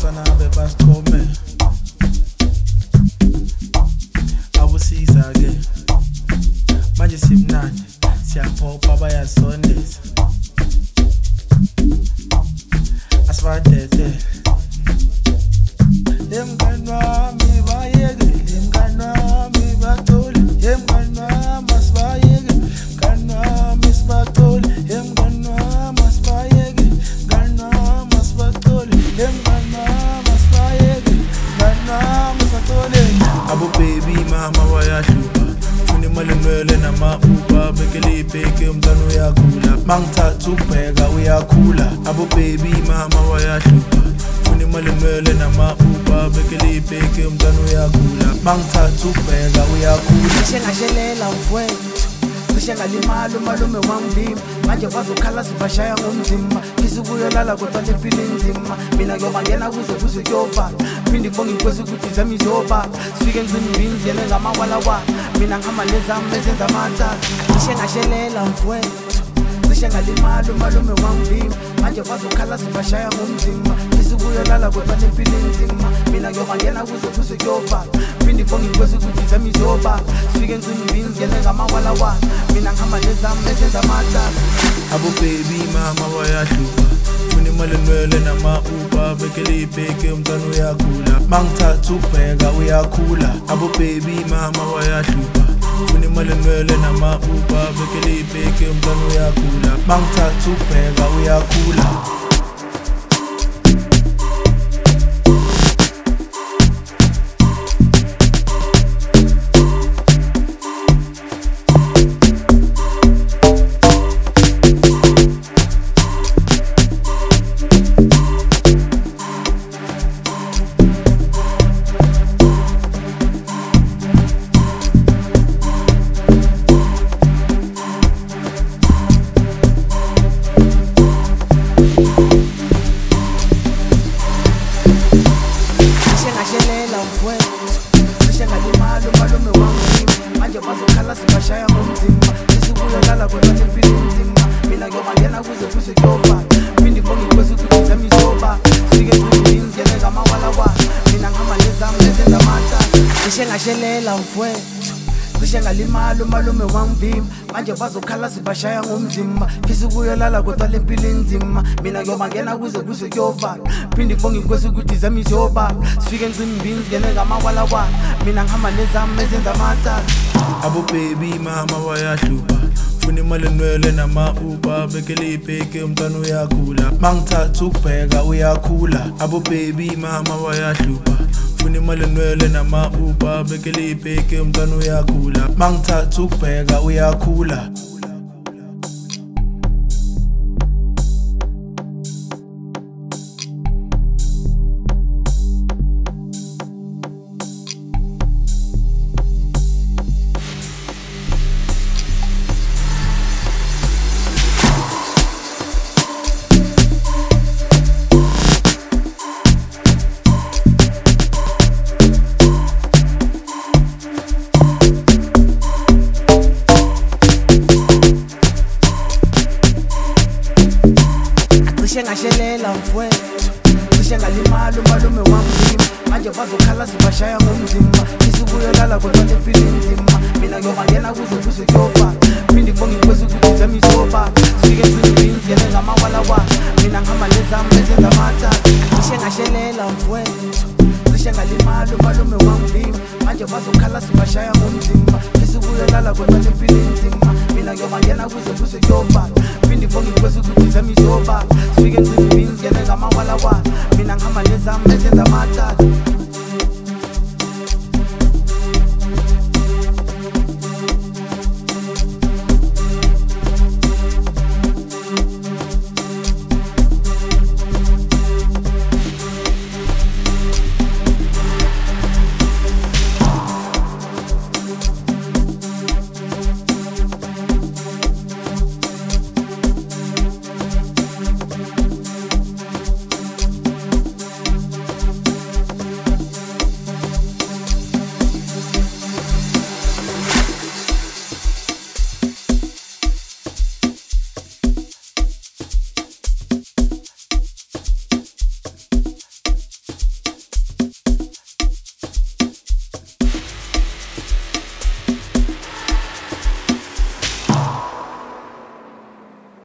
abafana bebasikome abusiza-ke manje simnandi siyaphopa bayasondeza asibadede mngani wami bayeke mngani wami bathole mngani wami asibayeke mngani wami sibathole mngani wami asibayeke mngani wami asibathole mngani wami asibayeke mngani wami sibathole abo baby mama bayahlupa funa imali ngwele nama-uber bekele ibheke umntwana uyakhula mangithatha ukubheka uyakhula abo baby mama bayahlupa funa imali ngwele nama-uber bekele ibheke umntwana uyakhula mangithatha ukubheka uyakhula shengashelela mfowethu cishe ngalimala umalume wangivimba manje bazokhala sibashaya ngomzimba isukuyolala kodwa lempilo inzima mina ngiyobangena kuze kuyova phinde ngibonge inkosi ukuthi zami izoba sifike ngicimbini ngene ngamawalawa mina ngihamba nezami ezenza amathathu cishe ngashelela mfowethu cishe ngalimala umalume wangivimba manje bazokhala sibashaya ngomzimba isukuyolala kodwa lempilo inzima mina ngiyobangena kuze kuyova phinde ngibonge inkosi ukuthi zami izoba sifike ngicimbini ngene ngamawalawa mina ngihamba nezami ezenza amathathu abo baby mama bayahlupa funa imali ngwele nama-uber bekele ibheke umntwana uyakhula mangithatha ukubheka uyakhula abo baby mama bayahlupa funa imali ngwele nama-uber bekele ibheke umntwana uyakhula mangithatha ukubheka uyakhula ngalimala umalume wangivimba manje bazokhala sibashaya ngomzimba isukuyolala kodwa lempilo inzima mina ngiyobangena kuze kuyova phinde ngibonge inkosi ukuthi zami izoba sifike ngicimbini ngene ngamawalawa mina ngihamba nezami ezenza amathathu cishe ngashelela mfowethu cishe ngalimala umalume wangivimba manje bazokhala sibashaya ngomzimba isukuyolala kodwa lempilo inzima mina ngiyobangena kuze kuyova phinde ngibonge inkosi ukuthi zami izoba sifike ngicimbini ngene ngamawalawa mina ngihamba nezami ezenza amathathu abo baby mama bayahlupa funa imali ngwele nama-uber bekele ibheke umntwana uyakhula mangithatha ukubheka uyakhula abo baby mama bayahlupa funa imali ngwele nama-uber bekele ibheke umntwana uyakhula mangithatha ukubheka uyakhula ngashelela mfowethu cishe ngalimala umalume wangivimba manje bazokhala sibashaya ngomzimba isukuyolala kodwa lempilo inzima mina ngiyobangena kuze kuyova phinde ngibonge inkosi ukuthi zami izoba sifike ngicimbini ngene ngamawalawa mina ngihamba nezami ezenza amathathu cishe ngashelela mfowethu cishe ngalimala umalume wangivimba manje bazokhala sibashaya ngomzimba isukuyolala kodwa lempilo inzima mina ngiyobangena kuze kuyova phinde ngibonge inkosi ukuthi zami izoba sifike ngicimbini ngene ngamawalawa mina ngihamba nezami ezenza